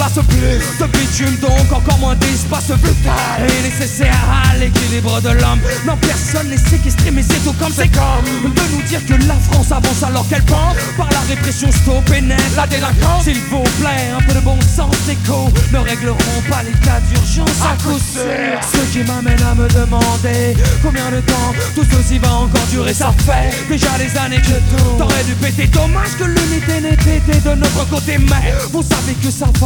place plus de bitume, donc encore moins d'espace brutal et nécessaire à l'équilibre de l'homme. Non, personne n'est séquestré, mais c'est tout comme c'est comme de nous dire que la France avance alors qu'elle pense par la répression stop et net la délinquance. S'il vous plaît, un peu de bon sens d'écho ne régleront pas les cas d'urgence à coup sûr. Ce qui m'amène à me demander combien de temps tout ceci va encore durer. Ça fait déjà des années que tout t'aurais dû péter. Dommage que l'unité n'ait été de notre côté, mais vous savez que ça va